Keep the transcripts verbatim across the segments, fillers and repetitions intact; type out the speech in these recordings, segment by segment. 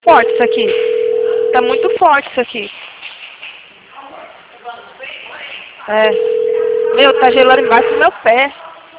Forte isso aqui. Tá muito forte isso aqui. É. Meu, tá gelando embaixo do meu pé.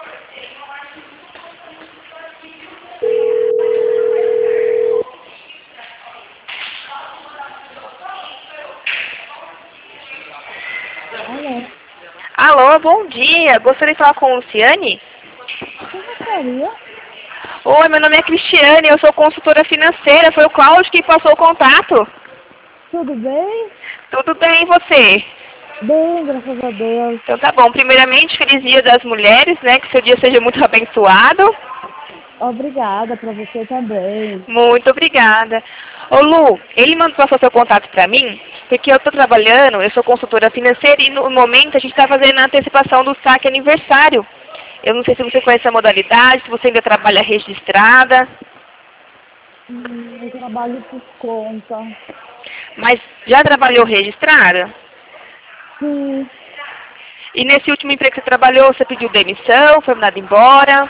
Alô, Alô, bom dia. Gostaria de falar com a Luciane? quem gostaria? Oi, meu nome é Cristiane, eu sou consultora financeira. Foi o Cláudio que passou o contato. Tudo bem? Tudo bem, e você? Bem, graças a Deus. Então tá bom. Primeiramente, feliz dia das mulheres, né? Que seu dia seja muito abençoado. Obrigada para você também. Muito obrigada. Ô Lu, ele mandou passar seu contato para mim, porque eu estou trabalhando, eu sou consultora financeira e no momento a gente está fazendo a antecipação do saque aniversário. Eu não sei se você conhece a modalidade, se você ainda trabalha registrada, Hum, eu trabalho por conta. mas já trabalhou registrada? Sim, E nesse último emprego que você trabalhou, você pediu demissão, foi mandado embora?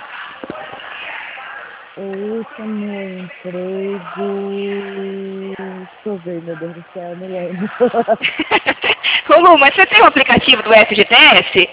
o último emprego. Deixa eu ver, meu Deus do céu, eu não lembro. Ô Lu, mas você tem o aplicativo do F G T S?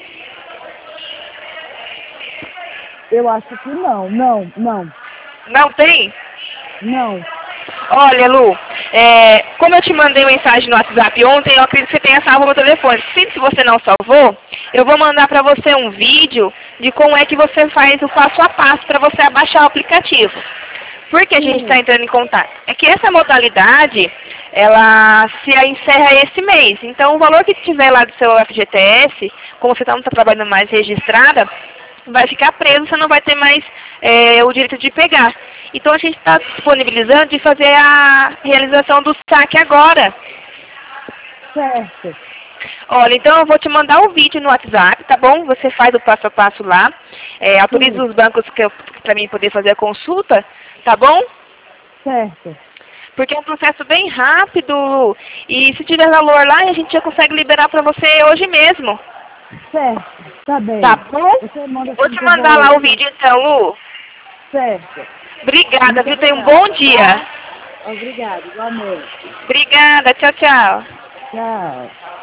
Eu acho que não, não, não, Não tem? não. Olha, Lu, é, como eu te mandei mensagem no WhatsApp ontem, eu acredito que você tenha salvo o meu telefone. Se, se você não salvou, eu vou mandar para você um vídeo de como é que você faz o passo a passo para você abaixar o aplicativo. Por que a gente está Sim, entrando em contato? É que essa modalidade, ela se encerra esse mês. Então, o valor que tiver lá do seu F G T S, como você não está trabalhando mais registrada, vai ficar preso, você não vai ter mais é, o direito de pegar. Então a gente está disponibilizando de fazer a realização do saque agora. certo. Olha, então eu vou te mandar um vídeo no WhatsApp, tá bom? Você faz o passo a passo lá, é, autoriza Sim, os bancos para mim poder fazer a consulta, tá bom? certo. Porque é um processo bem rápido e se tiver valor lá, a gente já consegue liberar para você hoje mesmo. Certo, tá Tá bem. bom? Você manda Vou assim te que eu mandar vou. lá o vídeo então, Lu. Certo. Obrigada, Muito viu? Tenha um bom obrigada, dia. tá? Obrigada, igualmente. Obrigada, tchau, tchau. Tchau.